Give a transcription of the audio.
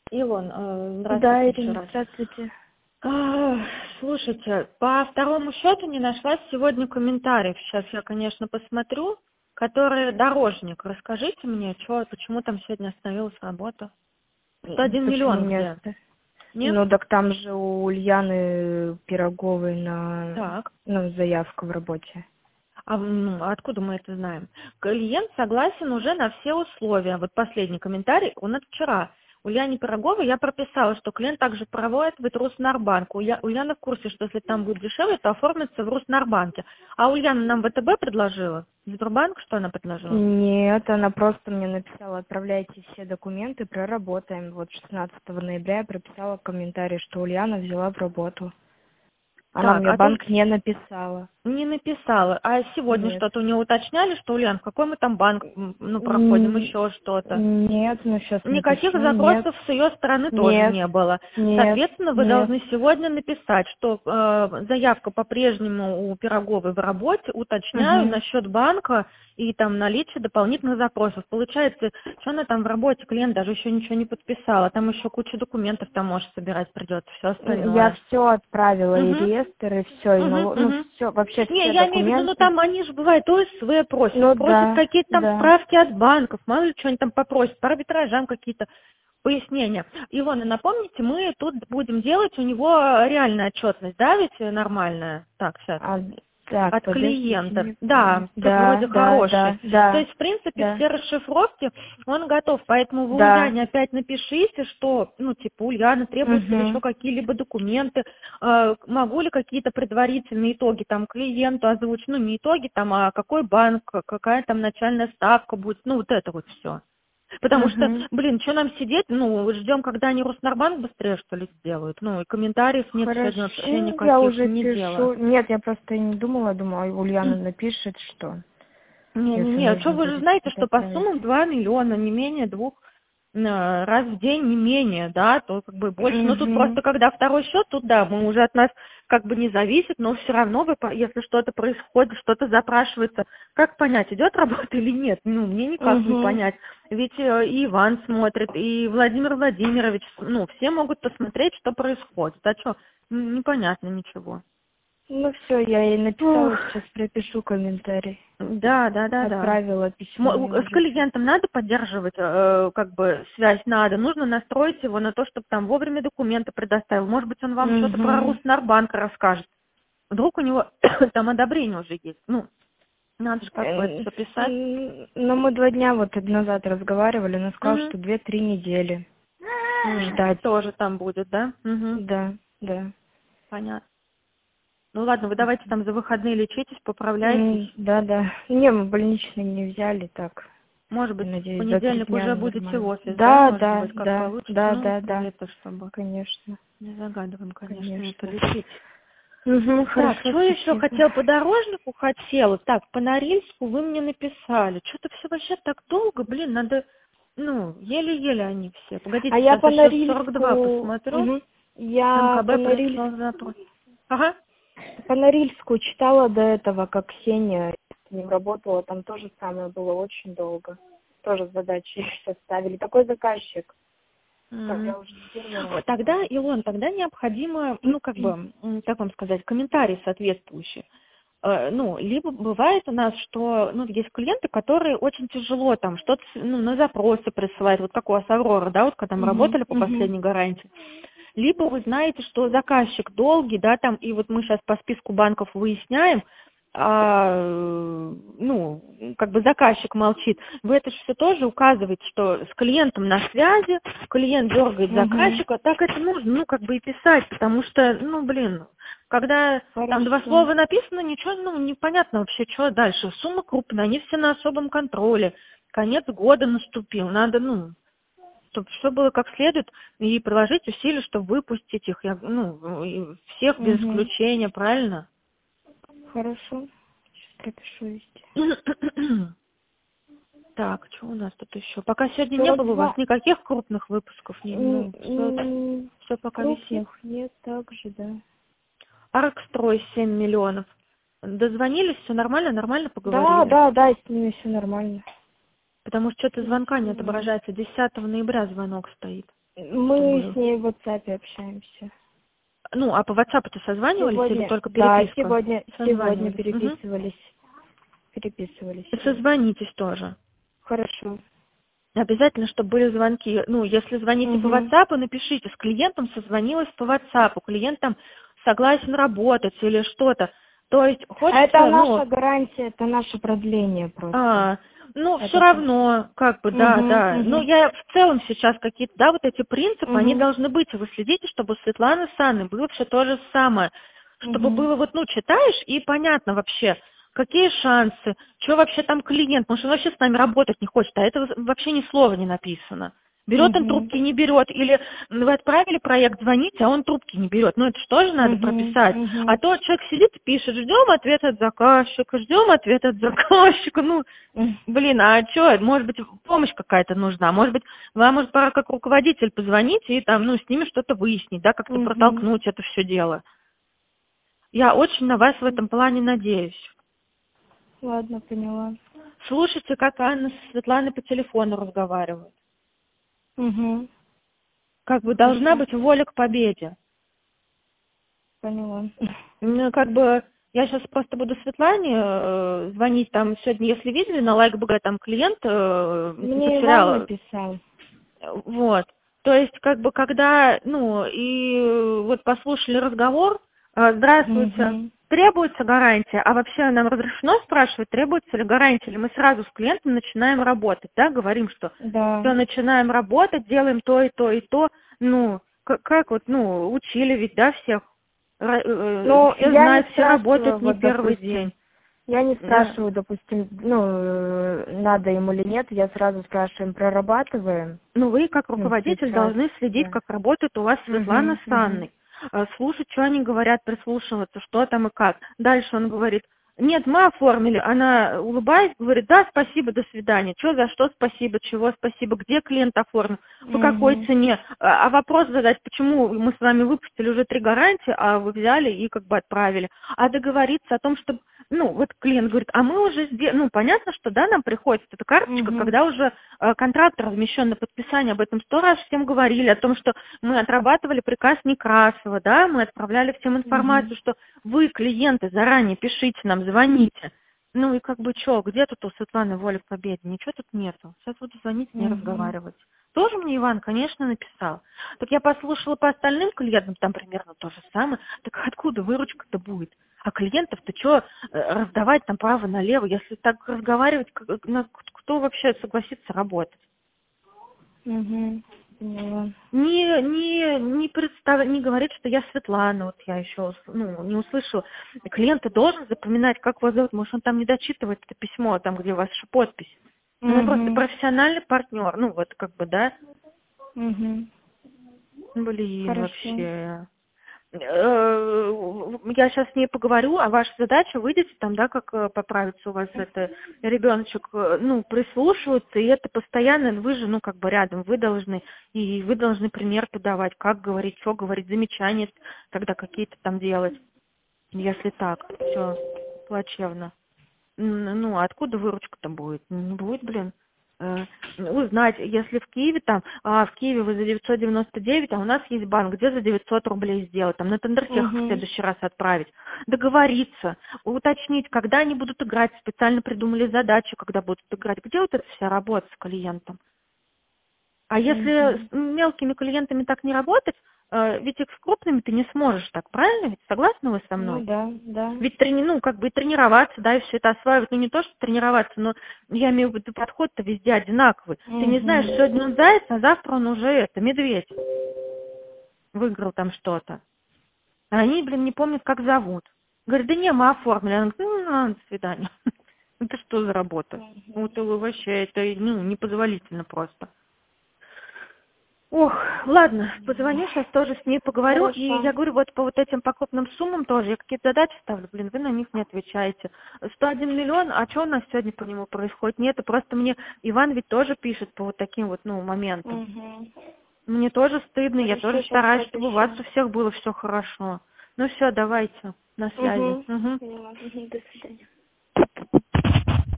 Илон, Да, здравствуйте еще Ирина, раз. здравствуйте. Слушайте, по второму счету не нашлась сегодня комментариев. Сейчас я, конечно, посмотрю, который дорожник. Расскажите мне, почему там сегодня остановилась работа? 101 Почему миллион нет? где? Нет? Ну, так там же у Ульяны Пироговой Так. заявка в работе. Откуда мы это знаем? Клиент согласен уже на все условия. Вот последний комментарий, он от вчера. Ульяне Пироговой я прописала, что клиент также проводит в Руснарбанк. Ульяна в курсе, что если там будет дешевле, то оформится в Руснарбанке. А Ульяна нам ВТБ предложила? Сбербанк, что она предложила? Нет, она просто мне написала: отправляйте все документы, проработаем. Вот 16 ноября я прописала комментарий, что Ульяна взяла в работу. Она Так, мне а то банк не написала. не написала. А сегодня Нет. что-то у нее уточняли, что, Ульян, в какой мы там банк, проходим, М, еще что-то? Нет, ну сейчас Никаких напишу. Нет, запросов с ее стороны тоже нет, не было. нет, Соответственно, вы нет. должны сегодня написать, что заявка по-прежнему у Пироговой в работе, уточняю Угу. насчет банка и там наличие дополнительных запросов. Получается, что она там в работе, клиент даже еще ничего не подписала, там еще куча документов там, может, собирать придется, все Я остальное. все отправила, и Угу. реестр, и все, и Угу, угу. все, вообще Не, все я имею в виду, документы. там они же бывают ОСВ просят, Ну просят да, какие-то там да. справки от банков, мало ли что они там попросят, по арбитражам какие-то пояснения. Илона, напомните, мы тут будем делать у него реальная отчетность, да, ведь нормальная? Так, сейчас. А, так, От подождите, клиента. не помню. Да, что-то Да, вроде да, хороший. да, То да, есть, в принципе, да, все расшифровки он готов. Поэтому вы да. Ульяне опять напишите, что, типа, Ульяна, требуются ли еще Угу. какие-либо документы, могу ли какие-то предварительные итоги там клиенту озвучить, не итоги там, а какой банк, какая там начальная ставка будет, вот это вот все. Потому что, Угу. что нам сидеть, ждем, когда они Руснарбанк быстрее, что ли, сделают. И комментариев нет Хорошо, сегодня вообще я никаких, уже не дело. пишу. Нет, я просто и не думала, думала, Ульяна напишет, что если Не-не-не, что нужно вы же будет знаете, что-то что по отправить. суммам 2 миллиона, не менее двух раз в день, не менее, да, то как бы больше. Но тут Угу. просто, когда второй счет, тут да, мы уже от нас как бы не зависит, но все равно, если что-то происходит, что-то запрашивается, как понять, идет работа или нет? Мне никак не Угу. понять. Ведь и Иван смотрит, и Владимир Владимирович, все могут посмотреть, что происходит. А что, непонятно ничего. Ну все, я ей Ох. написала, сейчас пропишу комментарий. Да. Отправила письмо, мне С уже все. клиентом надо поддерживать, как бы связь надо. Нужно настроить его на то, чтобы там вовремя документы предоставил. Может быть, он вам что-то про Угу. Руснарбанк расскажет. Вдруг у него там одобрение уже есть. Надо же как бы это все писать. Ну, мы 2 дня вот назад разговаривали, она сказала, Мгм. что 2-3 недели ждать. Тоже там будет, да? Мгм. Да, да. Понятно. Ну ладно, вы давайте там за выходные лечитесь, поправляйтесь. Да, да. Не, мы больничный не взяли, так. Может Я быть, в надеюсь, за 3 понедельник дня уже будете в нормально. офис, да? Да, Может да, быть, как да, получится. да, да, да. Это чтобы Конечно, не загадываем, конечно, конечно. полечить. Угу, Так, хорошо, что еще спасибо. хотела по дорожнику хотела? Так, по Норильску вы мне написали. Что-то все вообще так долго, надо, еле-еле они все. Погодите, А я сейчас по еще 42 Норильску, посмотрю. я МКБ прислал запрос. Ага. По Норильску читала до этого, как Ксения с ним работала, там тоже самое было очень долго. Тоже задачи составили. Такой заказчик. Так, М. я уже не первый раз. Вот тогда, Илон, тогда необходимо, как вам сказать, комментарий соответствующий. Либо бывает у нас, что, есть клиенты, которые очень тяжело там что-то, на запросы присылают, вот как у вас Аврора, да, вот когда мы Угу, работали по угу, последней гарантии. Либо вы знаете, что заказчик долгий, да, там, и вот мы сейчас по списку банков выясняем, как бы заказчик молчит. Вы это же все тоже указываете, что с клиентом на связи, клиент дергает угу. заказчика, так это нужно, как бы и писать, потому что, когда там 2 Хорошо. слова написано, ничего, непонятно вообще, что дальше. Сумма крупная, они все на особом контроле, конец года наступил, надо, чтобы все было как следует, и приложить усилия, чтобы выпустить их, и всех без Угу. исключения, правильно? Хорошо. Сейчас пропишу вести. Так, что у нас тут еще? Пока сегодня не было у вас 42. никаких крупных выпусков, все пока висит. Крупных нет также, да. Аркстрой 7 миллионов. Дозвонились, все нормально Да, поговорили. да, да, с ними все нормально. Потому что что-то С ними звонка всё не нормально. отображается. 10 ноября звонок стоит. Мы чтобы... с ней в WhatsApp общаемся. Ну, а по WhatsApp-то созванивались или Сегодня, только да, переписка? сегодня Созванивались. переписывались. Созвонитесь тоже. Хорошо. Обязательно, чтобы были звонки. Ну, если звоните по WhatsApp, напишите, с клиентом созвонилась по WhatsApp, клиент там согласен работать или что-то. То есть хочется, Это наша гарантия, это наше продление просто. Ну, Это все равно, как бы, да. Ну, я в целом сейчас какие-то, да, вот эти принципы, они должны быть. И вы следите, чтобы у Светланы с Анной было все то же самое. Чтобы было вот, ну, читаешь, и понятно вообще, какие шансы, что вообще там клиент, может, он вообще с нами работать не хочет, а это вообще ни слова не написано. Берет он трубки, не берет, или вы отправили проект звонить, а он трубки не берет. Ну, это же тоже надо прописать. А то человек сидит и пишет, ждем ответа от заказчика, Ну, блин, а что, может быть, помощь какая-то нужна, может быть, вам, может, пора как руководитель позвонить и там, ну, с ними что-то выяснить, да, как-то протолкнуть это все дело. Я очень на вас в этом плане надеюсь. Ладно, поняла. Слушайте, как Анна с Светланой по телефону разговаривают. Как бы должна быть воля к победе. Поняла. Ну, как бы я сейчас просто буду Светлане звонить там сегодня, если видели, на LikeBG там клиент Мне потерял. Иван написал. Вот. То есть, как бы, когда, ну, и вот послушали разговор, здравствуйте, требуется гарантия, а вообще нам разрешено спрашивать, требуется ли гарантия, или мы сразу с клиентом начинаем работать, да, говорим, что все, начинаем работать, делаем то и то и то, ну, как вот, ну, учили ведь, да, всех, все знают, все работают не первый день. Я не спрашиваю, допустим, надо ему или нет, я сразу спрашиваю, прорабатываем. Ну, вы, как руководитель, должны следить, как работает у вас Светлана с Анной. Слушать, что они говорят, прислушиваться, что там и как. Дальше он говорит, нет, мы оформили. Она, улыбаясь, говорит, да, спасибо, до свидания. Что, за что спасибо, чего спасибо, где клиент оформил, по какой цене. А вопрос задать, почему мы с вами выпустили уже 3 гарантии, а вы взяли и как бы отправили. А договориться о том, чтобы, ну, вот клиент говорит, а мы уже сделали, ну, понятно, что, да, нам приходит эта карточка, когда уже контракт размещен на подписание, об этом 100 раз всем говорили, о том, что мы отрабатывали приказ Некрасова, да, мы отправляли всем информацию, что вы, клиенты, заранее пишите нам, звоните. Ну и как бы что, где тут у Светланы воля к победе? Ничего тут нету. Сейчас буду звонить, не разговаривать. Тоже мне Иван, конечно, написал. Так я послушала по остальным клиентам, там примерно то же самое. Так откуда выручка-то будет? А клиентов-то что раздавать там право-налево? Если так разговаривать, кто вообще согласится работать? Поняла. Не говорит, что я Светлана, вот я еще не услышала. Клиент должен запоминать, как вас зовут, может, он там не дочитывает это письмо, там, где у вас еще подпись. Ну, просто профессиональный партнер, ну, вот, как бы, да. Блин, Хорошо. вообще. Я сейчас с ней поговорю, а ваша задача, выйдете там, да, как поправится у вас это, ребеночек, ну, прислушиваться, и это постоянно, вы же, ну, как бы рядом, вы должны пример подавать, как говорить, что говорить, замечания тогда какие-то там делать, если так, все плачевно. Ну, откуда выручка-то будет? Не будет, блин. Узнать, если в Киеве там, в Киеве вы за 999, а у нас есть банк, где за 900 рублей сделать, там на Тендерфех в следующий раз отправить, договориться, уточнить, когда они будут играть, специально придумали задачу, когда будут играть, где вот эта вся работа с клиентом. А если с мелкими клиентами так не работать, ведь их с крупными ты не сможешь так, правильно? Ведь согласны вы со мной? Ну да. Ведь как бы и тренироваться, да, и все это осваивать, ну не то, что тренироваться, но я имею в виду, подход-то везде одинаковый. Ты не знаешь, сегодня он заяц, а завтра он уже медведь. Выиграл там что-то. А они, не помнят, как зовут. Говорят, да не, мы оформили. Она говорит, до свидания. Это что за работа? Вот вообще, это, непозволительно просто. Ох, ладно, позвоню, сейчас тоже с ней поговорю. Хорошо. И я говорю, вот по вот этим покупным суммам тоже, я какие-то задачи ставлю, вы на них не отвечаете. 101 миллион, а что у нас сегодня по нему происходит? Нет, просто мне Иван ведь тоже пишет по вот таким вот, моментам. Мне тоже стыдно, я тоже стараюсь, чтобы у вас у всех было все хорошо. Ну все, давайте, на связи. Поняла. До свидания.